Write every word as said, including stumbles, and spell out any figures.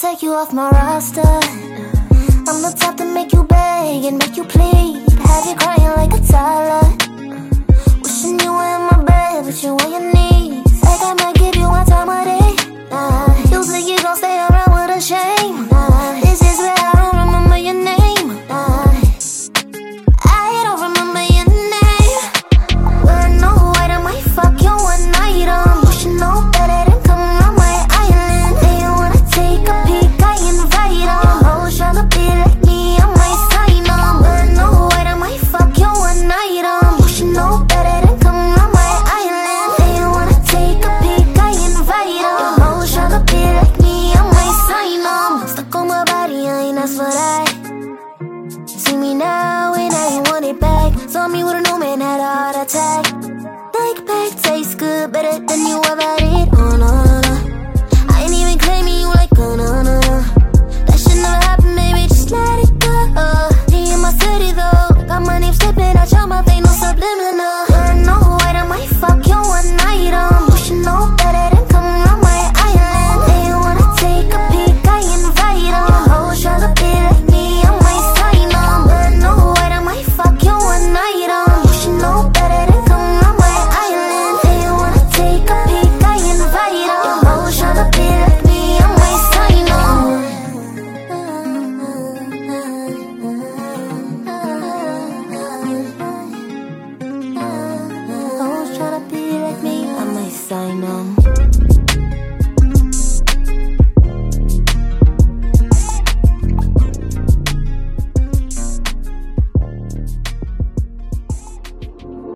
take you off my roster. I'm the type to make you beg and make you plead, have you crying like a toddler, wishing you were in my bed, but you on your knees. Like I might give you one time a day. Nah, you think you gon' stay around with a shame? Nah, this is where I don't remember your name. Nah, I don't remember your name. But I know what I might fuck you one night. I'm wishing no better than come on my island. They wanna take a peek, I invite them. Your hoes tryna be like me, I might sign them. But I know what I might fuck you one night. I'm wishing no better than come on my island. They wanna take a peek, I invite them. Your hoes tryna be like me, I might sign them. Stuck on my body, I ain't asked for that. See me now and I ain't want it back. Saw me with a new man, had a heart attack. Take back tastes good, better than you ever did. Oh no, no, no. I ain't even claiming you like oh no, no, no. That shit never happened, baby, just let it go. He in my city though, got my name slipping out your mouth, ain't no subliminal. I know what I might fuck you one night. I'm wishing no better than come on my island. They wanna take a peek, I invite them. Your hoes tryna be like me, I might sign them. But I know what I might fuck you one night. I'm wishing no better than come on my island. They wanna take a peek, I invite them. Your hoes tryna be like me, I might sign them. Hoes tryna be like me, I might sign them.